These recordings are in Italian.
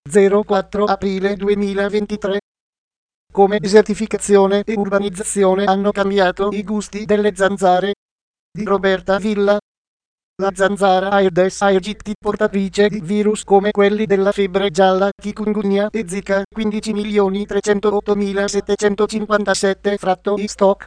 04 aprile 2023. Come desertificazione e urbanizzazione hanno cambiato i gusti delle zanzare. Di Roberta Villa. La zanzara Aedes aegypti, portatrice di virus come quelli della febbre gialla, chikungunya e zika, 15.308.757 fratto in stock.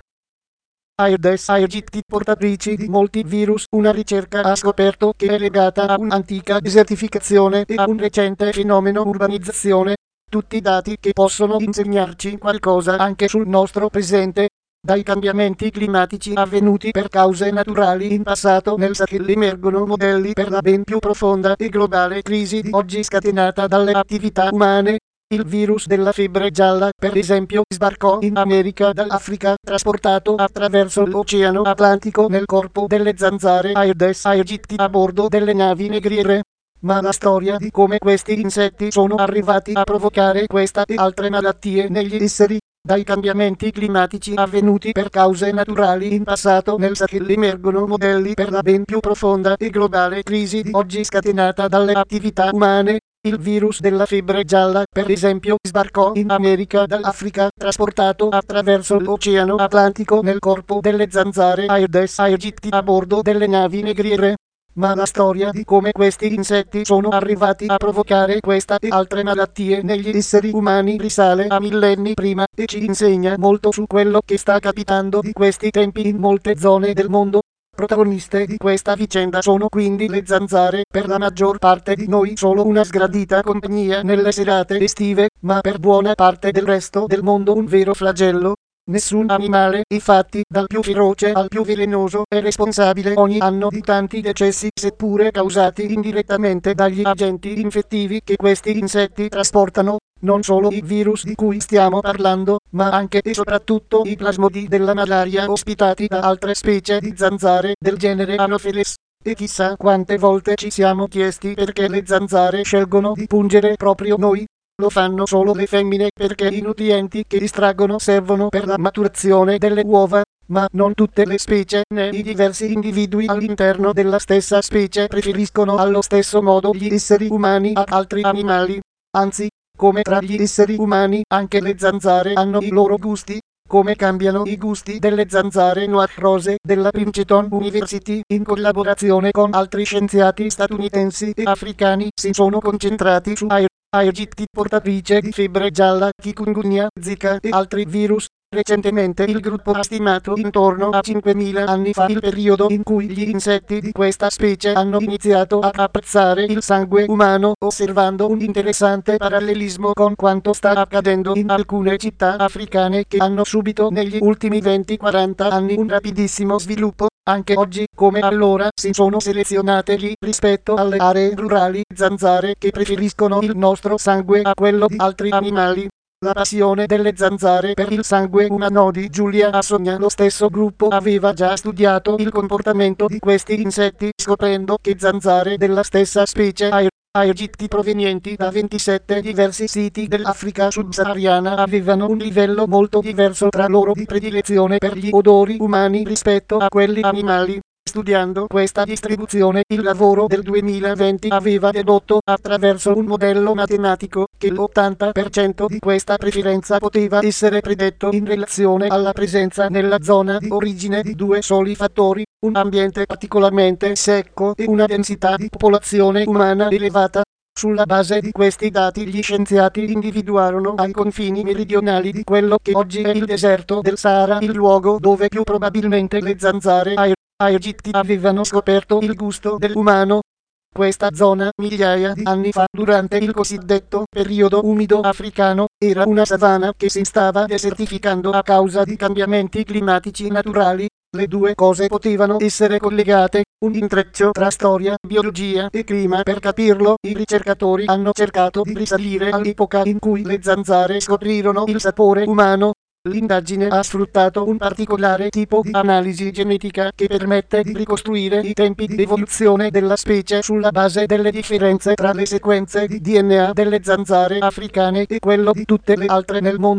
Aedes aegypti, portatrici di molti virus. Una ricerca ha scoperto che è legata a un'antica desertificazione e a un recente fenomeno urbanizzazione. Tutti dati che possono insegnarci qualcosa anche sul nostro presente. Dai cambiamenti climatici avvenuti per cause naturali in passato nel Sahel emergono modelli per la ben più profonda e globale crisi di oggi scatenata dalle attività umane. Il virus della febbre gialla, per esempio, sbarcò in America dall'Africa, trasportato attraverso l'Oceano Atlantico nel corpo delle zanzare Aedes aegypti a bordo delle navi negriere. Ma la storia di come questi insetti sono arrivati a provocare questa e altre malattie negli esseri. Dai cambiamenti climatici avvenuti per cause naturali in passato nel Sahel emergono modelli per la ben più profonda e globale crisi di oggi scatenata dalle attività umane. Il virus della febbre gialla, per esempio, sbarcò in America dall'Africa, trasportato attraverso l'Oceano Atlantico nel corpo delle zanzare Aedes aegypti a bordo delle navi negriere. Ma la storia di come questi insetti sono arrivati a provocare questa e altre malattie negli esseri umani risale a millenni prima e ci insegna molto su quello che sta capitando di questi tempi in molte zone del mondo. Protagoniste di questa vicenda sono quindi le zanzare, per la maggior parte di noi solo una sgradita compagnia nelle serate estive, ma per buona parte del resto del mondo un vero flagello. Nessun animale, infatti, dal più feroce al più velenoso, è responsabile ogni anno di tanti decessi, seppure causati indirettamente dagli agenti infettivi che questi insetti trasportano. Non solo i virus di cui stiamo parlando, ma anche e soprattutto i plasmodi della malaria ospitati da altre specie di zanzare del genere Anopheles. E chissà quante volte ci siamo chiesti perché le zanzare scelgono di pungere proprio noi. Lo fanno solo le femmine perché i nutrienti che estraggono servono per la maturazione delle uova, ma non tutte le specie né i diversi individui all'interno della stessa specie preferiscono allo stesso modo gli esseri umani ad altri animali. Anzi, come tra gli esseri umani, anche le zanzare hanno i loro gusti. Come cambiano i gusti delle zanzare noir rose della Princeton University, in collaborazione con altri scienziati statunitensi e africani, si sono concentrati su aegypti, portatrice di febbre gialla, chikungunya, zika e altri virus. Recentemente il gruppo ha stimato intorno a 5.000 anni fa il periodo in cui gli insetti di questa specie hanno iniziato ad apprezzare il sangue umano, osservando un interessante parallelismo con quanto sta accadendo in alcune città africane che hanno subito negli ultimi 20-40 anni un rapidissimo sviluppo. Anche oggi, come allora, si sono selezionate lì, rispetto alle aree rurali, zanzare che preferiscono il nostro sangue a quello di altri animali. La passione delle zanzare per il sangue umano di Giulia Assogna. Lo stesso gruppo aveva già studiato il comportamento di questi insetti, scoprendo che zanzare della stessa specie aegypti provenienti da 27 diversi siti dell'Africa subsahariana avevano un livello molto diverso tra loro di predilezione per gli odori umani rispetto a quelli animali. Studiando questa distribuzione, il lavoro del 2020 aveva dedotto, attraverso un modello matematico, che l'80% di questa preferenza poteva essere predetto in relazione alla presenza nella zona di origine di due soli fattori: un ambiente particolarmente secco e una densità di popolazione umana elevata. Sulla base di questi dati gli scienziati individuarono ai confini meridionali di quello che oggi è il deserto del Sahara il luogo dove più probabilmente le zanzare aegypti avevano scoperto il gusto dell'umano. Questa zona, migliaia di anni fa, durante il cosiddetto periodo umido africano, era una savana che si stava desertificando a causa di cambiamenti climatici naturali. Le due cose potevano essere collegate, un intreccio tra storia, biologia e clima. Per capirlo, i ricercatori hanno cercato di risalire all'epoca in cui le zanzare scoprirono il sapore umano. L'indagine ha sfruttato un particolare tipo di analisi genetica che permette di ricostruire i tempi di evoluzione della specie sulla base delle differenze tra le sequenze di DNA delle zanzare africane e quello di tutte le altre nel mondo.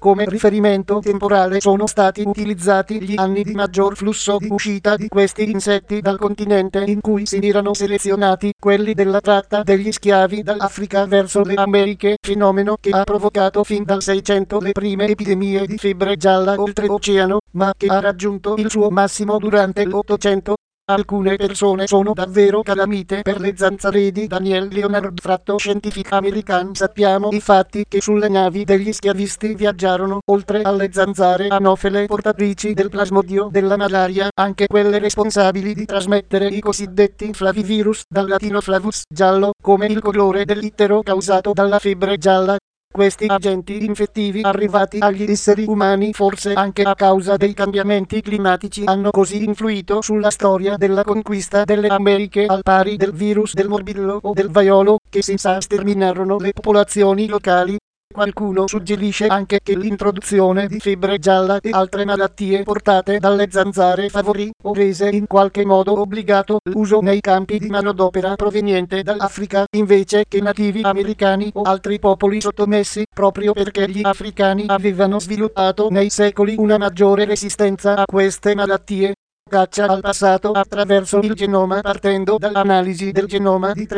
Come riferimento temporale sono stati utilizzati gli anni di maggior flusso di uscita di questi insetti dal continente in cui si erano selezionati, quelli della tratta degli schiavi dall'Africa verso le Americhe, fenomeno che ha provocato fin dal 600 le prime epidemie di febbre gialla oltreoceano, ma che ha raggiunto il suo massimo durante l'Ottocento. Alcune persone sono davvero calamite per le zanzare di Daniel Leonard Fratto Scientific American. Sappiamo infatti che sulle navi degli schiavisti viaggiarono, oltre alle zanzare anofele portatrici del plasmodio della malaria, anche quelle responsabili di trasmettere i cosiddetti flavivirus, dal latino flavus, giallo, come il colore dell'ittero causato dalla febbre gialla. Questi agenti infettivi arrivati agli esseri umani forse anche a causa dei cambiamenti climatici hanno così influito sulla storia della conquista delle Americhe al pari del virus del morbillo o del vaiolo, che si sa sterminarono le popolazioni locali. Qualcuno suggerisce anche che l'introduzione di febbre gialla e altre malattie portate dalle zanzare favorì o rese in qualche modo obbligato l'uso nei campi di manodopera proveniente dall'Africa invece che nativi americani o altri popoli sottomessi, proprio perché gli africani avevano sviluppato nei secoli una maggiore resistenza a queste malattie. Caccia al passato attraverso il genoma partendo dall'analisi del genoma di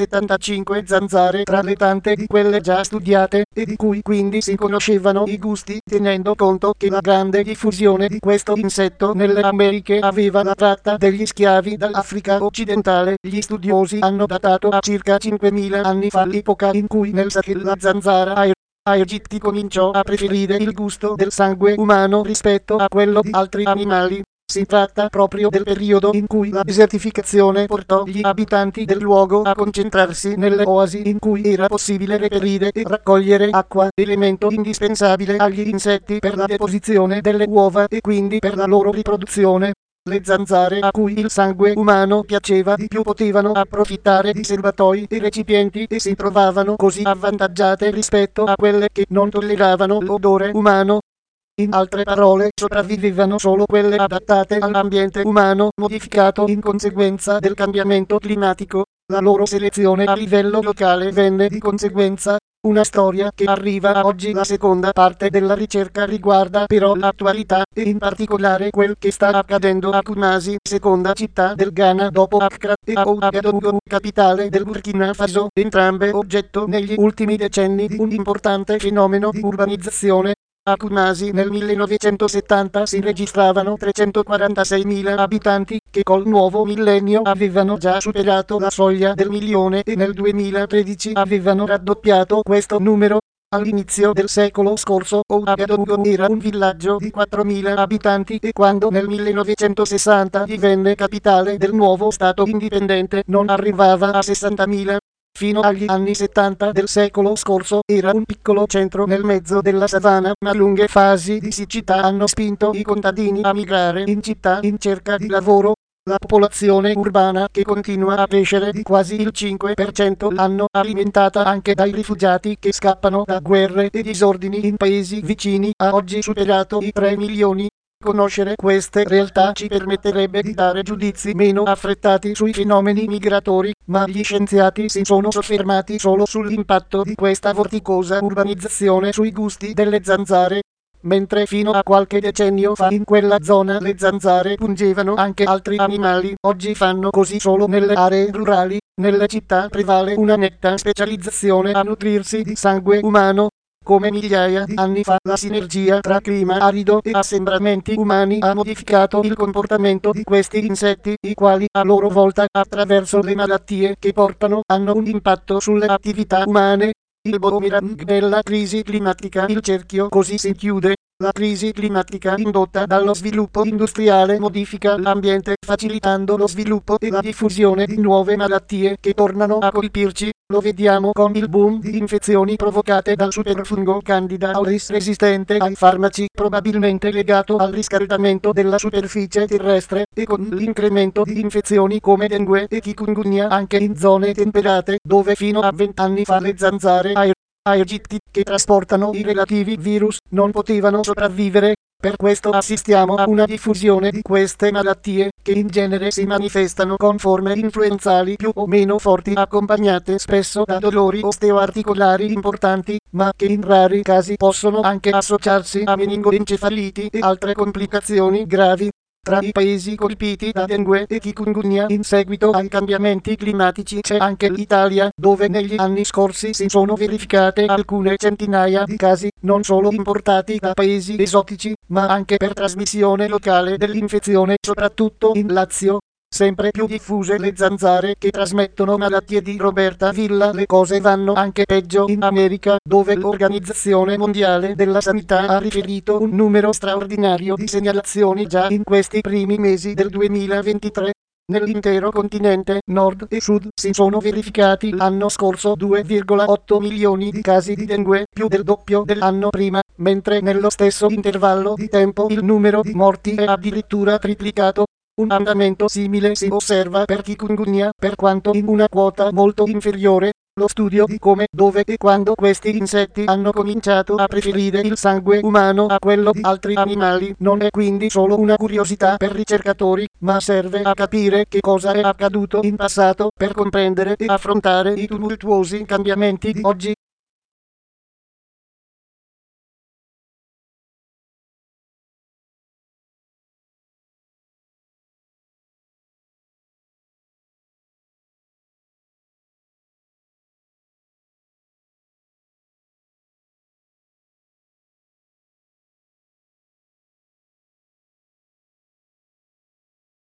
375 zanzare tra le tante di quelle già studiate e di cui quindi si conoscevano i gusti, tenendo conto che la grande diffusione di questo insetto nelle Americhe aveva la tratta degli schiavi dall'Africa occidentale. Gli studiosi hanno datato a circa 5000 anni fa l'epoca in cui nel Sahel la zanzara aegypti cominciò a preferire il gusto del sangue umano rispetto a quello di altri animali. Si tratta proprio del periodo in cui la desertificazione portò gli abitanti del luogo a concentrarsi nelle oasi in cui era possibile reperire e raccogliere acqua, elemento indispensabile agli insetti per la deposizione delle uova e quindi per la loro riproduzione. Le zanzare a cui il sangue umano piaceva di più potevano approfittare di serbatoi e recipienti e si trovavano così avvantaggiate rispetto a quelle che non tolleravano l'odore umano. In altre parole, sopravvivevano solo quelle adattate all'ambiente umano, modificato in conseguenza del cambiamento climatico. La loro selezione a livello locale venne di conseguenza una storia che arriva a oggi. La seconda parte della ricerca riguarda però l'attualità e in particolare quel che sta accadendo a Kumasi, seconda città del Ghana dopo Accra e Ouagadougou, capitale del Burkina Faso, entrambe oggetto negli ultimi decenni di un importante fenomeno di urbanizzazione. A Kumasi nel 1970 si registravano 346.000 abitanti, che col nuovo millennio avevano già superato la soglia del milione e nel 2013 avevano raddoppiato questo numero. All'inizio del secolo scorso Ouagadougou era un villaggio di 4.000 abitanti e quando nel 1960 divenne capitale del nuovo stato indipendente non arrivava a 60.000. Fino agli anni 70 del secolo scorso era un piccolo centro nel mezzo della savana, ma lunghe fasi di siccità hanno spinto i contadini a migrare in città in cerca di lavoro. La popolazione urbana, che continua a crescere di quasi il 5% l'anno, alimentata anche dai rifugiati che scappano da guerre e disordini in paesi vicini, ha oggi superato i 3 milioni. Conoscere queste realtà ci permetterebbe di dare giudizi meno affrettati sui fenomeni migratori, ma gli scienziati si sono soffermati solo sull'impatto di questa vorticosa urbanizzazione sui gusti delle zanzare. Mentre fino a qualche decennio fa in quella zona le zanzare pungevano anche altri animali, oggi fanno così solo nelle aree rurali. Nelle città prevale una netta specializzazione a nutrirsi di sangue umano. Come migliaia di anni fa la sinergia tra clima arido e assembramenti umani ha modificato il comportamento di questi insetti, i quali a loro volta, attraverso le malattie che portano, hanno un impatto sulle attività umane. Il boomerang della crisi climatica. Il cerchio così si chiude. La crisi climatica indotta dallo sviluppo industriale modifica l'ambiente, facilitando lo sviluppo e la diffusione di nuove malattie che tornano a colpirci. Lo vediamo con il boom di infezioni provocate dal superfungo Candida auris resistente ai farmaci, probabilmente legato al riscaldamento della superficie terrestre, e con l'incremento di infezioni come dengue e chikungunya anche in zone temperate, dove fino a 20 anni fa le zanzare aegypti, che trasportano i relativi virus, non potevano sopravvivere. Per questo assistiamo a una diffusione di queste malattie, che in genere si manifestano con forme influenzali più o meno forti, accompagnate spesso da dolori osteoarticolari importanti, ma che in rari casi possono anche associarsi a meningoencefaliti e altre complicazioni gravi. Tra i paesi colpiti da dengue e chikungunya in seguito ai cambiamenti climatici c'è anche l'Italia, dove negli anni scorsi si sono verificate alcune centinaia di casi, non solo importati da paesi esotici, ma anche per trasmissione locale dell'infezione, soprattutto in Lazio. Sempre più diffuse le zanzare che trasmettono malattie di Roberta Villa. Le cose vanno anche peggio in America, dove l'Organizzazione Mondiale della Sanità ha riferito un numero straordinario di segnalazioni già in questi primi mesi del 2023. Nell'intero continente, nord e sud, si sono verificati l'anno scorso 2,8 milioni di casi di dengue, più del doppio dell'anno prima, mentre nello stesso intervallo di tempo il numero di morti è addirittura triplicato. Un andamento simile si osserva per chikungunya, per quanto in una quota molto inferiore. Lo studio di come, dove e quando questi insetti hanno cominciato a preferire il sangue umano a quello di altri animali non è quindi solo una curiosità per ricercatori, ma serve a capire che cosa è accaduto in passato per comprendere e affrontare i tumultuosi cambiamenti di oggi.